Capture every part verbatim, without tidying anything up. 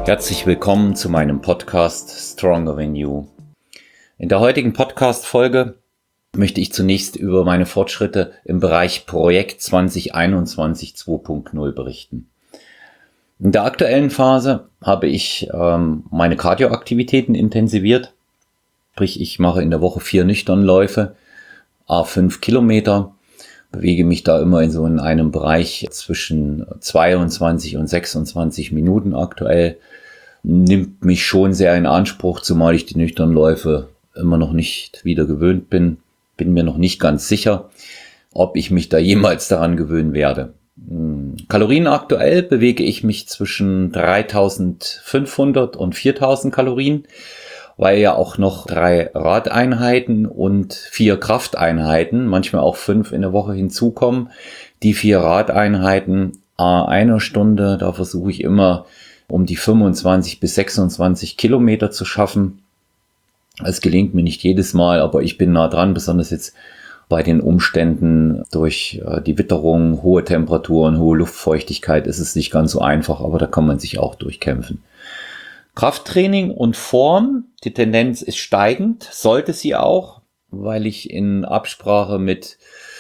Herzlich willkommen zu meinem Podcast Stronger Than You. In der heutigen Podcast-Folge möchte ich zunächst über meine Fortschritte im Bereich Projekt zwanzig einundzwanzig zwei Punkt null berichten. In der aktuellen Phase habe ich ähm, meine Kardioaktivitäten intensiviert. Sprich, ich mache in der Woche vier Nüchternläufe, à fünf Kilometer, bewege mich da immer in so in einem Bereich zwischen zweiundzwanzig und sechsundzwanzig Minuten aktuell. Nimmt mich schon sehr in Anspruch, zumal ich die Nüchternläufe immer noch nicht wieder gewöhnt bin. Bin mir noch nicht ganz sicher, ob ich mich da jemals daran gewöhnen werde. Kalorien aktuell bewege ich mich zwischen dreitausendfünfhundert und viertausend Kalorien, weil ja auch noch drei Radeinheiten und vier Krafteinheiten, manchmal auch fünf in der Woche hinzukommen. Die vier Radeinheiten à einer Stunde, da versuche ich immer um die fünfundzwanzig bis sechsundzwanzig Kilometer zu schaffen. Es gelingt mir nicht jedes Mal, aber ich bin nah dran, besonders jetzt bei den Umständen durch die Witterung, hohe Temperaturen, hohe Luftfeuchtigkeit ist es nicht ganz so einfach, aber da kann man sich auch durchkämpfen. Krafttraining und Form, die Tendenz ist steigend, sollte sie auch, weil ich in Absprache mit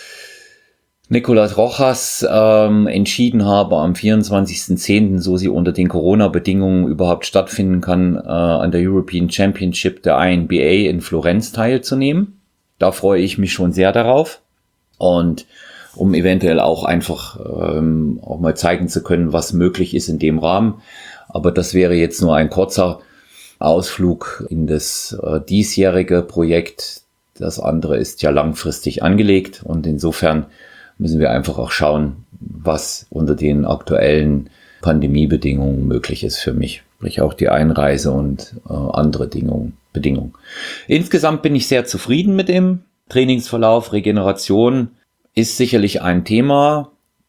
Nicolas Rojas ähm, entschieden habe, am vierundzwanzigsten zehnten, so sie unter den Corona-Bedingungen überhaupt stattfinden kann, äh, an der European Championship der I N B A in Florenz teilzunehmen. Da freue ich mich schon sehr darauf. Und um eventuell auch einfach ähm, auch mal zeigen zu können, was möglich ist in dem Rahmen. Aber das wäre jetzt nur ein kurzer Ausflug in das äh, diesjährige Projekt. Das andere ist ja langfristig angelegt und insofern müssen wir einfach auch schauen, was unter den aktuellen Pandemiebedingungen möglich ist für mich. Sprich auch die Einreise und äh, andere Bedingungen, Bedingungen. Insgesamt bin ich sehr zufrieden mit dem Trainingsverlauf. Regeneration ist sicherlich ein Thema.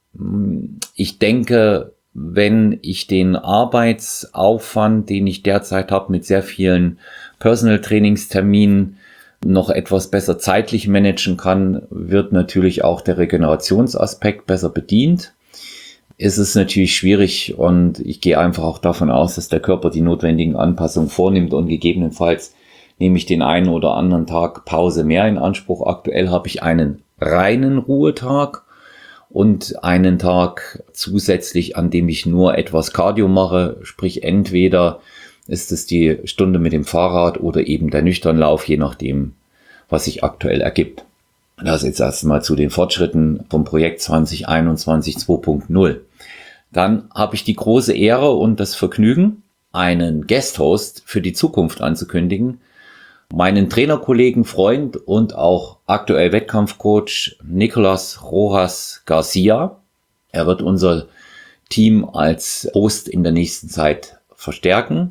Ich denke, wenn ich den Arbeitsaufwand, den ich derzeit habe mit sehr vielen Personal Trainingsterminen, noch etwas besser zeitlich managen kann, wird natürlich auch der Regenerationsaspekt besser bedient. Es ist natürlich schwierig und ich gehe einfach auch davon aus, dass der Körper die notwendigen Anpassungen vornimmt und gegebenenfalls nehme ich den einen oder anderen Tag Pause mehr in Anspruch. Aktuell habe ich einen reinen Ruhetag und einen Tag zusätzlich, an dem ich nur etwas Cardio mache, sprich entweder ist es die Stunde mit dem Fahrrad oder eben der Nüchternlauf, je nachdem, was sich aktuell ergibt. Das jetzt erstmal zu den Fortschritten vom Projekt zwanzig einundzwanzig zwei Punkt null. Dann habe ich die große Ehre und das Vergnügen, einen Guest-Host für die Zukunft anzukündigen. Meinen Trainerkollegen, Freund und auch aktuell Wettkampfcoach Nicolas Rojas Garcia. Er wird unser Team als Host in der nächsten Zeit verstärken.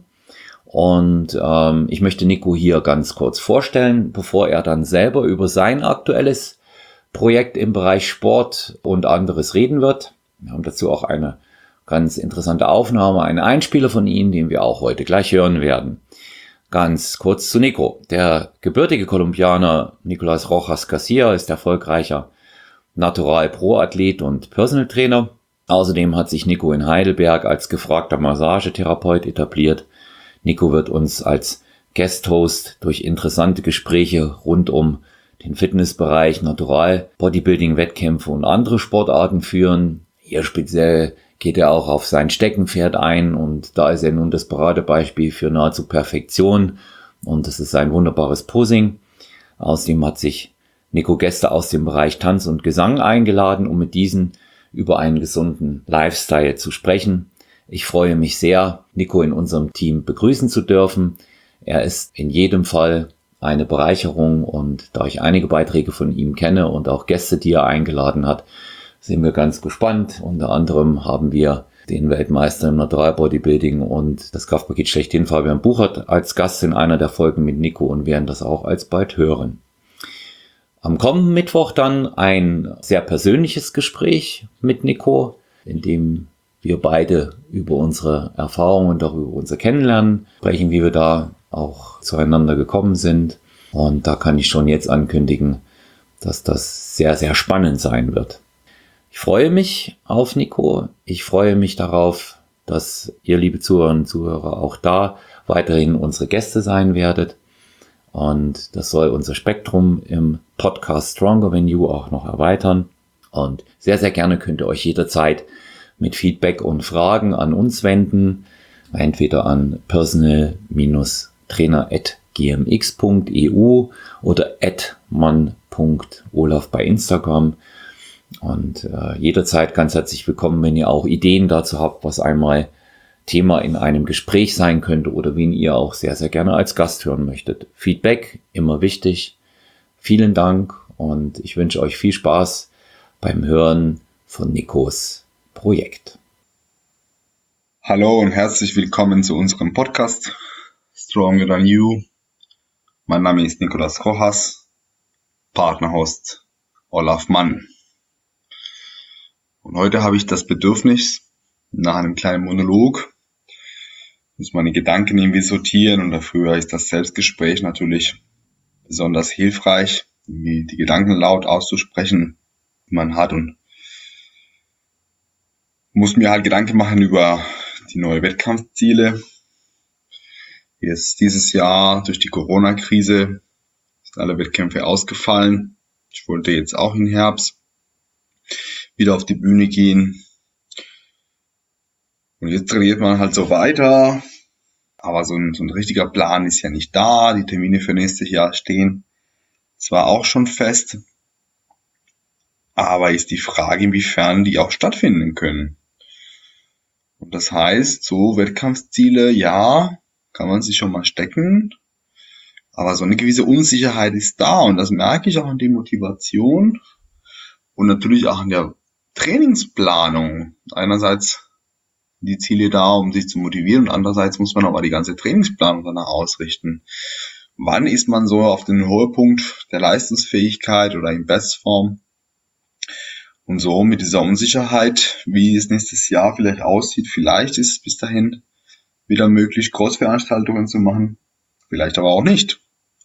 Und ähm, ich möchte Nico hier ganz kurz vorstellen, bevor er dann selber über sein aktuelles Projekt im Bereich Sport und anderes reden wird. Wir haben dazu auch eine ganz interessante Aufnahme, einen Einspieler von ihm, den wir auch heute gleich hören werden. Ganz kurz zu Nico. Der gebürtige Kolumbianer Nicolas Rojas Garcia ist erfolgreicher Natural Pro-Athlet und Personal Trainer. Außerdem hat sich Nico in Heidelberg als gefragter Massagetherapeut etabliert. Nico wird uns als Guest-Host durch interessante Gespräche rund um den Fitnessbereich, Natural, Bodybuilding, Wettkämpfe und andere Sportarten führen. Hier speziell geht er auch auf sein Steckenpferd ein und da ist er nun das Paradebeispiel für nahezu Perfektion und das ist ein wunderbares Posing. Außerdem hat sich Nico Gäste aus dem Bereich Tanz und Gesang eingeladen, um mit diesen über einen gesunden Lifestyle zu sprechen. Ich freue mich sehr, Nico in unserem Team begrüßen zu dürfen. Er ist in jedem Fall eine Bereicherung und da ich einige Beiträge von ihm kenne und auch Gäste, die er eingeladen hat, sind wir ganz gespannt. Unter anderem haben wir den Weltmeister im Natural Bodybuilding und das Kraftpaket schlechthin Fabian Buchert als Gast in einer der Folgen mit Nico und werden das auch alsbald hören. Am kommenden Mittwoch dann ein sehr persönliches Gespräch mit Nico, in dem wir beide über unsere Erfahrungen und auch über unser Kennenlernen sprechen, wie wir da auch zueinander gekommen sind. Und da kann ich schon jetzt ankündigen, dass das sehr, sehr spannend sein wird. Ich freue mich auf Nico. Ich freue mich darauf, dass ihr, liebe Zuhörerinnen und Zuhörer, auch da weiterhin unsere Gäste sein werdet. Und das soll unser Spektrum im Podcast Stronger Than You auch noch erweitern. Und sehr, sehr gerne könnt ihr euch jederzeit mit Feedback und Fragen an uns wenden. Entweder an personal trainer at g m x punkt e u oder at mann punkt olaf bei Instagram. Und äh, jederzeit ganz herzlich willkommen, wenn ihr auch Ideen dazu habt, was einmal Thema in einem Gespräch sein könnte oder wen ihr auch sehr, sehr gerne als Gast hören möchtet. Feedback, immer wichtig. Vielen Dank und ich wünsche euch viel Spaß beim Hören von Nikos Projekt. Hallo und herzlich willkommen zu unserem Podcast Stronger Than You. Mein Name ist Nicolas Rojas, Partnerhost Olaf Mann. Und heute habe ich das Bedürfnis, nach einem kleinen Monolog, muss meine Gedanken irgendwie sortieren und dafür ist das Selbstgespräch natürlich besonders hilfreich, irgendwie die Gedanken laut auszusprechen, die man hat, und muss mir halt Gedanken machen über die neuen Wettkampfziele. Jetzt dieses Jahr durch die Corona-Krise sind alle Wettkämpfe ausgefallen. Ich wollte jetzt auch im Herbst wieder auf die Bühne gehen. Und jetzt trainiert man halt so weiter, aber so ein, so ein richtiger Plan ist ja nicht da. Die Termine für nächstes Jahr stehen zwar auch schon fest, aber ist die Frage, inwiefern die auch stattfinden können. Und das heißt, so Wettkampfziele, ja, kann man sich schon mal stecken, aber so eine gewisse Unsicherheit ist da und das merke ich auch an der Motivation und natürlich auch an der Trainingsplanung. Einerseits die Ziele da, um sich zu motivieren, und andererseits muss man aber die ganze Trainingsplanung danach ausrichten. Wann ist man so auf den Höhepunkt der Leistungsfähigkeit oder in Bestform? Und so mit dieser Unsicherheit, wie es nächstes Jahr vielleicht aussieht, vielleicht ist es bis dahin wieder möglich, Großveranstaltungen zu machen, vielleicht aber auch nicht.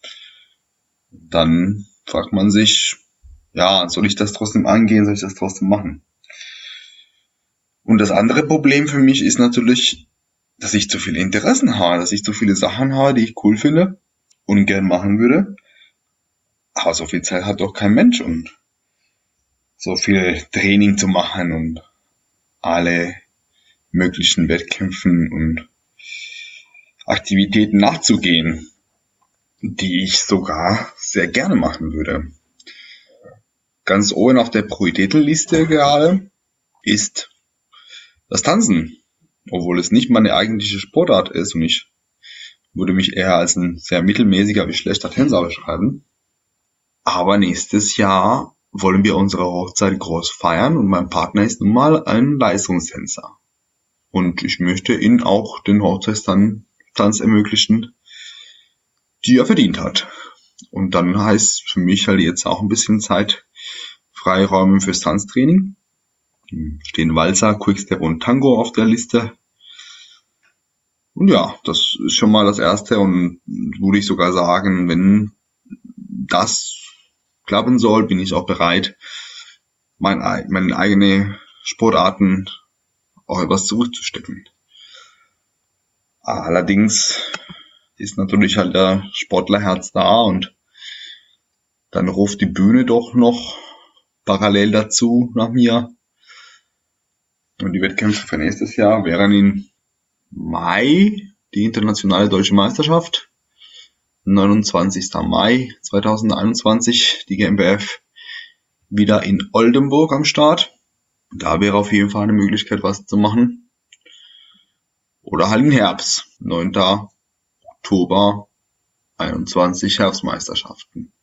Dann fragt man sich, ja, soll ich das trotzdem angehen, soll ich das trotzdem machen? Und das andere Problem für mich ist natürlich, dass ich zu viele Interessen habe, dass ich zu viele Sachen habe, die ich cool finde und gern machen würde. Aber so viel Zeit hat doch kein Mensch, und so viel Training zu machen und alle möglichen Wettkämpfen und Aktivitäten nachzugehen, die ich sogar sehr gerne machen würde. Ganz oben auf der Prioritätenliste gerade ist das Tanzen, obwohl es nicht meine eigentliche Sportart ist und ich würde mich eher als ein sehr mittelmäßiger bis schlechter Tänzer beschreiben. Aber nächstes Jahr wollen wir unsere Hochzeit groß feiern und mein Partner ist nun mal ein Leistungstänzer. Und ich möchte ihm auch den Hochzeitstanz ermöglichen, die er verdient hat. Und dann heißt für mich halt jetzt auch ein bisschen Zeit, Freiräume fürs Tanztraining. Stehen Walzer, Quickstep und Tango auf der Liste. Und ja, das ist schon mal das Erste und würde ich sogar sagen, wenn das klappen soll, bin ich auch bereit, mein, meine eigenen Sportarten auch etwas zurückzustecken. Allerdings ist natürlich halt der Sportlerherz da und dann ruft die Bühne doch noch parallel dazu nach mir. Und die Wettkämpfe für nächstes Jahr wären in Mai die internationale deutsche Meisterschaft, neunundzwanzigsten Mai zweitausendeinundzwanzig, die G m B F wieder in Oldenburg am Start. Da wäre auf jeden Fall eine Möglichkeit, was zu machen. Oder halt im Herbst, neunten Oktober einundzwanzig, Herbstmeisterschaften.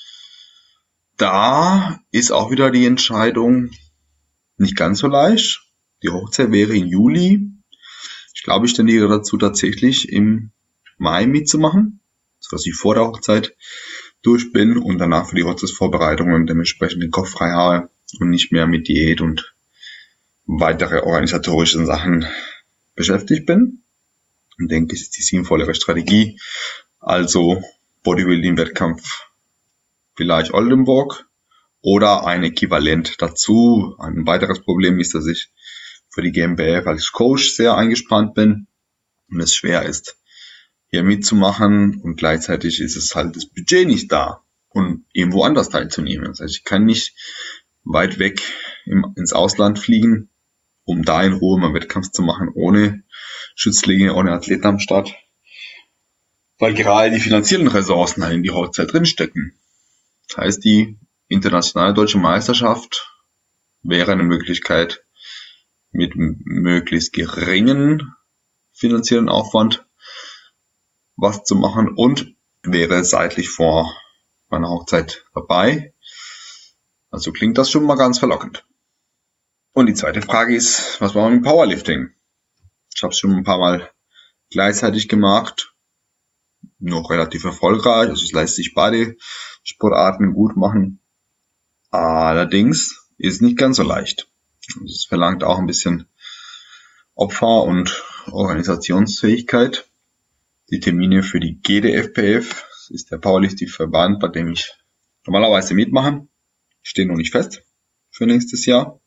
Da ist auch wieder die Entscheidung nicht ganz so leicht. Die Hochzeit wäre im Juli. Ich glaube, ich tendiere dazu, tatsächlich im Mai mitzumachen, sodass ich vor der Hochzeit durch bin und danach für die Hochzeitsvorbereitungen dementsprechend den Kopf frei habe und nicht mehr mit Diät und weitere organisatorischen Sachen beschäftigt bin. Und denke, es ist die sinnvollere Strategie. Also Bodybuilding-Wettkampf vielleicht Oldenburg oder ein Äquivalent dazu. Ein weiteres Problem ist, dass ich für die G m B F als Coach sehr eingespannt bin und es schwer ist, hier mitzumachen und gleichzeitig ist es halt das Budget nicht da, um irgendwo anders teilzunehmen. Das heißt, ich kann nicht weit weg im, ins Ausland fliegen, um da in Ruhe mal Wettkampf zu machen, ohne Schützlinge, ohne Athleten am Start, weil gerade die finanziellen Ressourcen halt in die Hochzeit drinstecken. Das heißt, die internationale deutsche Meisterschaft wäre eine Möglichkeit, mit möglichst geringen finanziellen Aufwand was zu machen und wäre seitlich vor meiner Hochzeit dabei. Also klingt das schon mal ganz verlockend. Und die zweite Frage ist, was machen wir mit Powerlifting? Ich habe es schon ein paar Mal gleichzeitig gemacht, noch relativ erfolgreich, also es lässt sich beide Sportarten gut machen. Allerdings ist es nicht ganz so leicht. Es verlangt auch ein bisschen Opfer und Organisationsfähigkeit. Die Termine für die G D F P F, das ist der Powerlifting-Verband, bei dem ich normalerweise mitmache, stehen noch nicht fest für nächstes Jahr.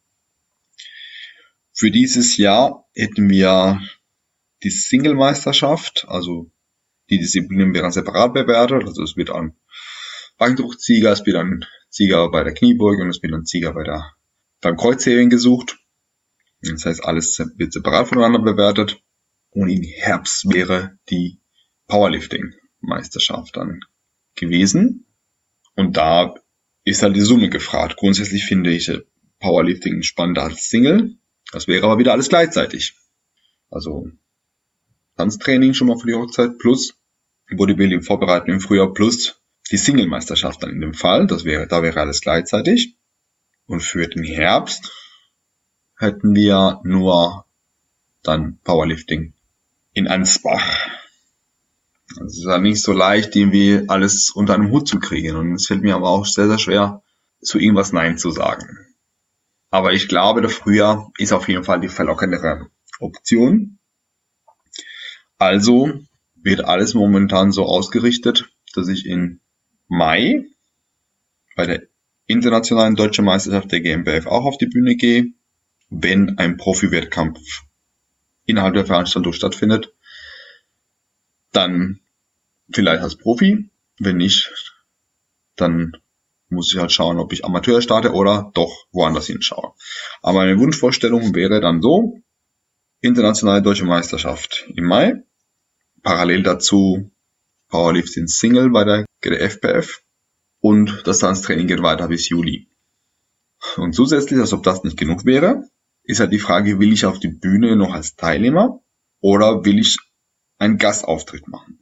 Für dieses Jahr hätten wir die Single-Meisterschaft, also die Disziplinen werden separat bewertet, also es wird ein Bankdrucksieger, es wird ein Sieger bei der Kniebeuge und es wird ein Sieger bei der, beim Kreuzheben gesucht. Das heißt, alles wird separat voneinander bewertet. Und im Herbst wäre die Powerlifting-Meisterschaft dann gewesen. Und da ist halt die Summe gefragt. Grundsätzlich finde ich Powerlifting spannender als Single. Das wäre aber wieder alles gleichzeitig. Also Tanztraining schon mal für die Hochzeit plus Bodybuilding vorbereiten im Frühjahr plus die Single-Meisterschaft dann in dem Fall. Das wäre, da wäre alles gleichzeitig. Und für den Herbst hätten wir nur dann Powerlifting in Ansbach. Also es ist ja nicht so leicht, irgendwie alles unter einem Hut zu kriegen. Und es fällt mir aber auch sehr, sehr schwer, zu irgendwas Nein zu sagen. Aber ich glaube, der Frühjahr ist auf jeden Fall die verlockendere Option. Also wird alles momentan so ausgerichtet, dass ich in Mai bei der internationalen deutschen Meisterschaft der G m B F auch auf die Bühne gehe, wenn ein Profi-Wettkampf innerhalb der Veranstaltung stattfindet, dann vielleicht als Profi, wenn nicht, dann muss ich halt schauen, ob ich Amateur starte oder doch woanders hinschaue. Aber meine Wunschvorstellung wäre dann so, internationale deutsche Meisterschaft im Mai, parallel dazu Powerlifting Single bei der G D F P F und das Tanztraining geht weiter bis Juli. Und zusätzlich, als ob das nicht genug wäre, ist halt die Frage, will ich auf die Bühne noch als Teilnehmer oder will ich einen Gastauftritt machen?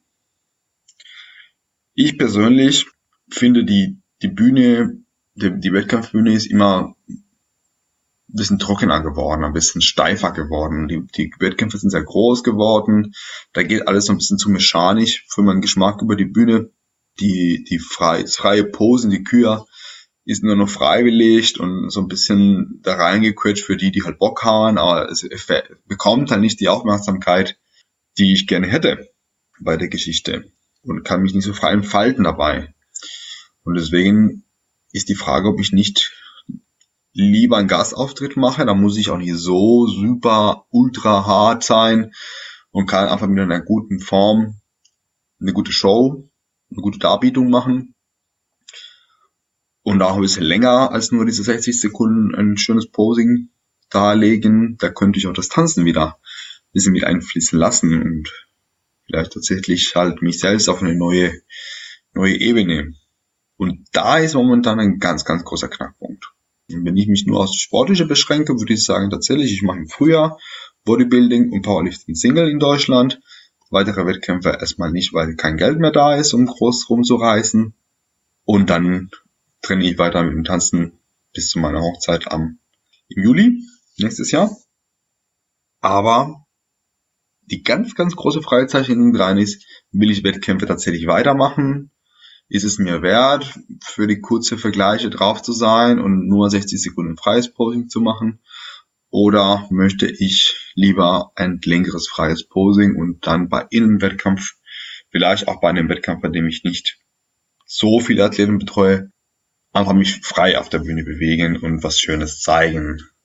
Ich persönlich finde die, die Bühne, die, die Wettkampfbühne ist immer ein bisschen trockener geworden, ein bisschen steifer geworden. Die, die Wettkämpfe sind sehr groß geworden. Da geht alles so ein bisschen zu mechanisch für meinen Geschmack über die Bühne. Die, die frei, freie Posen, die Kür ist nur noch freiwillig und so ein bisschen da reingequetscht für die, die halt Bock haben, aber es bekommt halt nicht die Aufmerksamkeit, die ich gerne hätte bei der Geschichte und kann mich nicht so frei entfalten dabei. Und deswegen ist die Frage, ob ich nicht lieber einen Gastauftritt mache, da muss ich auch nicht so super ultra hart sein und kann einfach mit einer guten Form eine gute Show, eine gute Darbietung machen. Und auch ein bisschen länger als nur diese sechzig Sekunden ein schönes Posing darlegen. Da könnte ich auch das Tanzen wieder ein bisschen mit einfließen lassen und vielleicht tatsächlich halt mich selbst auf eine neue, neue Ebene. Und da ist momentan ein ganz, ganz großer Knackpunkt. Und wenn ich mich nur aufs Sportliche beschränke, würde ich sagen, tatsächlich, ich mache im Frühjahr Bodybuilding und Powerlifting Single in Deutschland. Weitere Wettkämpfe erstmal nicht, weil kein Geld mehr da ist, um groß rumzureißen. Und dann trainiere ich weiter mit dem Tanzen bis zu meiner Hochzeit am im Juli nächstes Jahr. Aber die ganz, ganz große Fragezeichen dran ist, will ich Wettkämpfe tatsächlich weitermachen? Ist es mir wert, für die kurze Vergleiche drauf zu sein und nur sechzig Sekunden freies Posing zu machen? Oder möchte ich lieber ein längeres freies Posing und dann bei einem Wettkampf, vielleicht auch bei einem Wettkampf, bei dem ich nicht so viele Athleten betreue, einfach mich frei auf der Bühne bewegen und was Schönes zeigen.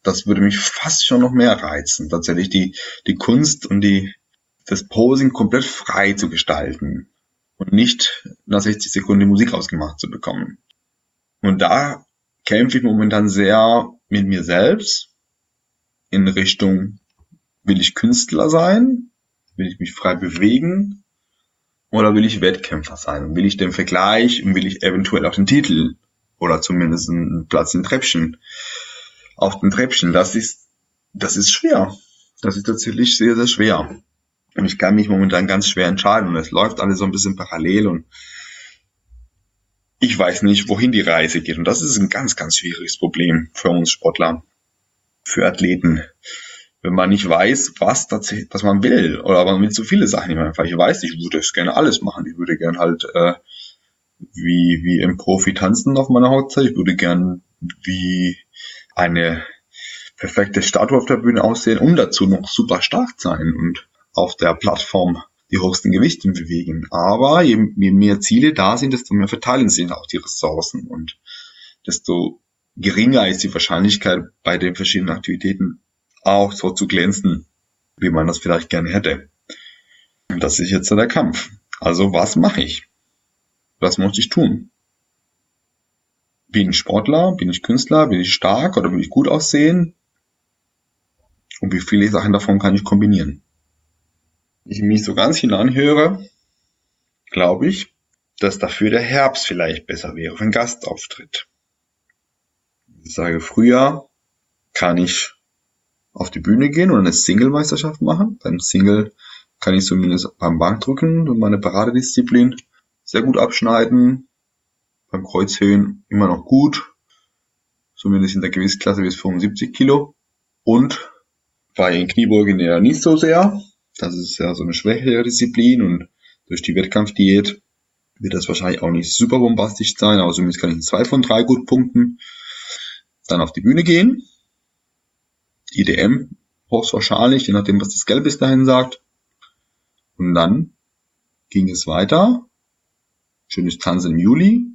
das würde mich fast schon noch mehr reizen, tatsächlich die, die Kunst und die, das Posing komplett frei zu gestalten und nicht nach sechzig Sekunden die Musik ausgemacht zu bekommen. Und da kämpfe ich momentan sehr mit mir selbst in Richtung, will ich Künstler sein? Will ich mich frei bewegen? Oder will ich Wettkämpfer sein? Will ich den Vergleich und will ich eventuell auch den Titel oder zumindest einen Platz im Treppchen, auf dem Treppchen? Das ist, das ist schwer. Das ist tatsächlich sehr, sehr schwer. Und ich kann mich momentan ganz schwer entscheiden und es läuft alles so ein bisschen parallel und ich weiß nicht, wohin die Reise geht. Und das ist ein ganz, ganz schwieriges Problem für uns Sportler, für Athleten. Wenn man nicht weiß, was tatsächlich, was man will, oder man will zu viele Sachen nicht mehr. Ich weiß, ich würde es gerne alles machen. Ich würde gerne halt äh, wie wie im Profi tanzen auf meiner Hochzeit. Ich würde gerne wie eine perfekte Statue auf der Bühne aussehen und dazu noch super stark sein und auf der Plattform die höchsten Gewichte bewegen. Aber je, je mehr Ziele da sind, desto mehr verteilen sich auch die Ressourcen und desto geringer ist die Wahrscheinlichkeit, bei den verschiedenen Aktivitäten auch so zu glänzen, wie man das vielleicht gerne hätte. Und das ist jetzt der Kampf. Also was mache ich? Was muss ich tun? Bin ich Sportler? Bin ich Künstler? Bin ich stark oder will ich gut aussehen? Und wie viele Sachen davon kann ich kombinieren? Wenn ich mich so ganz hinanhöre, glaube ich, dass dafür der Herbst vielleicht besser wäre für einen Gastauftritt. Ich sage, Frühjahr kann ich auf die Bühne gehen und eine Single-Meisterschaft machen. Beim Single kann ich zumindest beim Bankdrücken und meine Paradedisziplin sehr gut abschneiden. Beim Kreuzheben immer noch gut. Zumindest in der Gewichtsklasse bis fünfundsiebzig Kilo. Und bei den Kniebeugen ja nicht so sehr. Das ist ja so eine schwächere Disziplin und durch die Wettkampfdiät wird das wahrscheinlich auch nicht super bombastisch sein, aber zumindest kann ich in zwei von drei gut punkten. Dann auf die Bühne gehen. I D M hochwahrscheinlich, je nachdem, was das Geld bis dahin sagt. Und dann ging es weiter. Schönes Tanzen im Juli.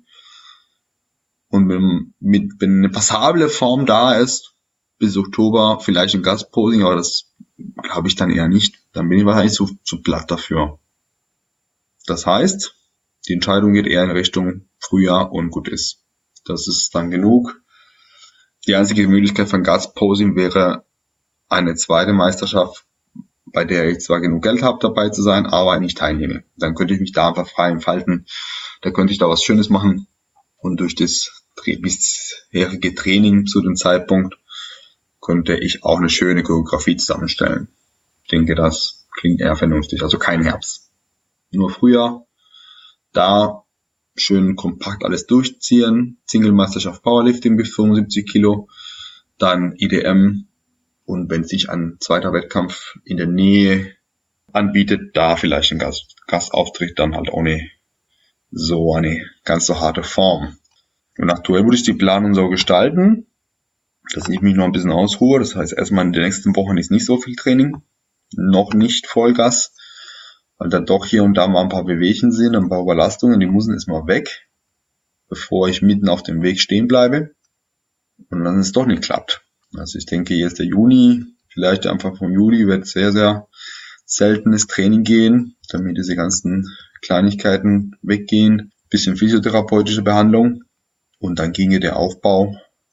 Und wenn, mit, wenn eine passable Form da ist, bis Oktober vielleicht ein Gastposing, aber das glaube ich dann eher nicht. Dann bin ich wahrscheinlich zu, zu platt dafür. Das heißt, die Entscheidung geht eher in Richtung Frühjahr und gut ist. Das ist dann genug. Die einzige Möglichkeit von Gastposing wäre eine zweite Meisterschaft, bei der ich zwar genug Geld habe, dabei zu sein, aber nicht teilnehme. Dann könnte ich mich da einfach frei entfalten. Da könnte ich da was Schönes machen. Und durch das bisherige Training zu dem Zeitpunkt könnte ich auch eine schöne Choreografie zusammenstellen. Ich denke, das klingt eher vernünftig. Also kein Herbst. Nur Frühjahr. Da schön kompakt alles durchziehen. Single-Meisterschaft Powerlifting bis fünfundsiebzig Kilo. Dann I D M. Und wenn sich ein zweiter Wettkampf in der Nähe anbietet, da vielleicht ein Gast, Gastauftritt, dann halt ohne so eine ganz so harte Form. Und aktuell würde ich die Planung so gestalten, dass ich mich noch ein bisschen ausruhe. Das heißt, erstmal in den nächsten Wochen ist nicht so viel Training, noch nicht Vollgas, weil da doch hier und da mal ein paar Bewegungen sind, ein paar Überlastungen, die müssen erstmal weg, bevor ich mitten auf dem Weg stehen bleibe und dann es doch nicht klappt. Also ich denke, jetzt der Juni, vielleicht Anfang vom Juli wird sehr, sehr seltenes Training gehen, damit diese ganzen Kleinigkeiten weggehen. Bisschen physiotherapeutische Behandlung und dann ginge der Aufbau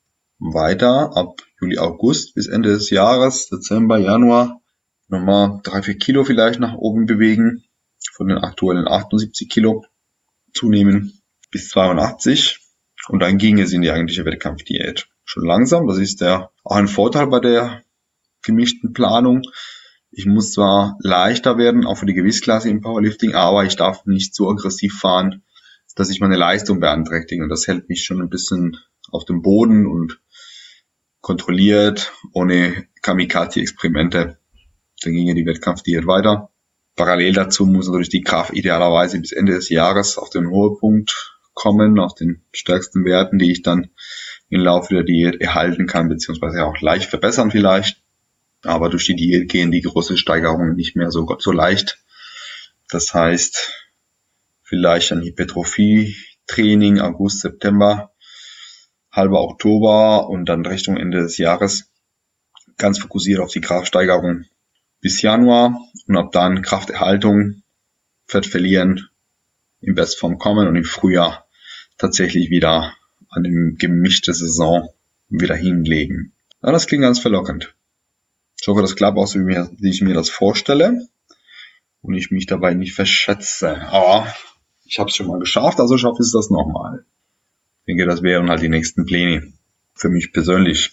weiter ab Juli, August bis Ende des Jahres, Dezember, Januar. Nochmal drei, vier Kilo vielleicht nach oben bewegen, von den aktuellen achtundsiebzig Kilo zunehmen bis zweiundachtzig und dann ginge es in die eigentliche Wettkampfdiät. Schon langsam, das ist der auch ein Vorteil bei der gemischten Planung. Ich muss zwar leichter werden, auch für die Gewichtsklasse im Powerlifting, aber ich darf nicht so aggressiv fahren, dass ich meine Leistung beeinträchtige. Und das hält mich schon ein bisschen auf dem Boden und kontrolliert, ohne Kamikaze-Experimente. Dann ginge die Wettkampfdiät weiter. Parallel dazu muss natürlich die Kraft idealerweise bis Ende des Jahres auf den Höhepunkt kommen, auf den stärksten Werten, die ich dann im Laufe der Diät erhalten kann, beziehungsweise auch leicht verbessern vielleicht. Aber durch die Diät gehen die großen Steigerungen nicht mehr so, so leicht. Das heißt, vielleicht ein Hypertrophie-Training August, September, halber Oktober und dann Richtung Ende des Jahres ganz fokussiert auf die Kraftsteigerung bis Januar und ab dann Krafterhaltung, Fett verlieren, in Bestform kommen und im Frühjahr tatsächlich wieder an dem gemischte Saison wieder hinlegen. Ja, das klingt ganz verlockend. Ich hoffe, das klappt auch so, wie ich mir das vorstelle und ich mich dabei nicht verschätze. Aber ich habe es schon mal geschafft, also schaffe ich das nochmal. Ich denke, das wären halt die nächsten Pläne für mich persönlich.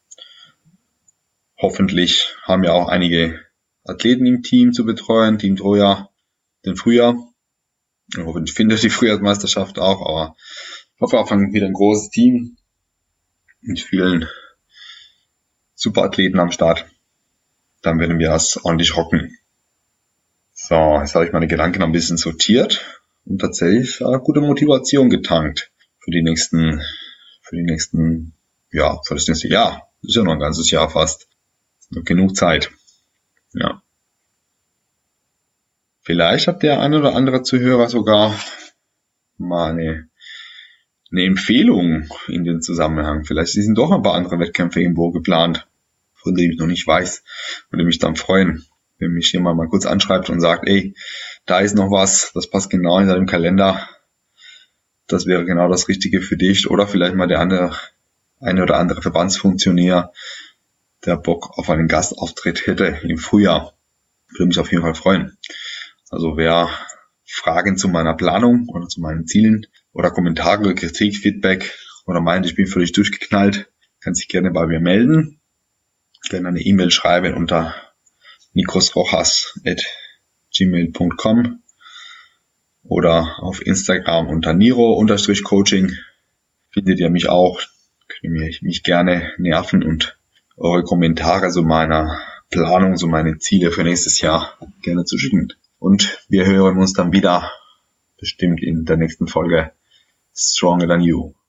Hoffentlich haben ja auch einige Athleten im Team zu betreuen, Team Troja, den Frühjahr. Hoffentlich findet die Frühjahrsmeisterschaft auch, aber ich hoffe auch wieder ein großes Team mit vielen Superathleten am Start. Dann werden wir das ordentlich rocken. So, jetzt habe ich meine Gedanken ein bisschen sortiert und tatsächlich äh, gute Motivation getankt für die nächsten, für die nächsten, ja, für das nächste Jahr. Das ist ja noch ein ganzes Jahr fast. Noch genug Zeit. Ja. Vielleicht hat der eine oder andere Zuhörer sogar mal eine, eine Empfehlung in den Zusammenhang. Vielleicht sind doch ein paar andere Wettkämpfe irgendwo geplant, von denen ich noch nicht weiß. Würde mich dann freuen, wenn mich jemand mal kurz anschreibt und sagt, ey, da ist noch was, das passt genau in deinem Kalender. Das wäre genau das Richtige für dich. Oder vielleicht mal der andere, eine oder andere Verbandsfunktionär, der Bock auf einen Gastauftritt hätte im Frühjahr. Würde mich auf jeden Fall freuen. Also wer Fragen zu meiner Planung oder zu meinen Zielen oder Kommentare, Kritik, Feedback oder meint, ich bin völlig durchgeknallt, kann sich gerne bei mir melden. Gerne eine E-Mail schreiben unter nikosrojas at gmail punkt com oder auf Instagram unter niro-coaching findet ihr mich auch. Könnt ihr mich gerne nerven und eure Kommentare zu meiner Planung, zu meinen Ziele für nächstes Jahr gerne zu schicken. Und wir hören uns dann wieder bestimmt in der nächsten Folge Stronger Than You.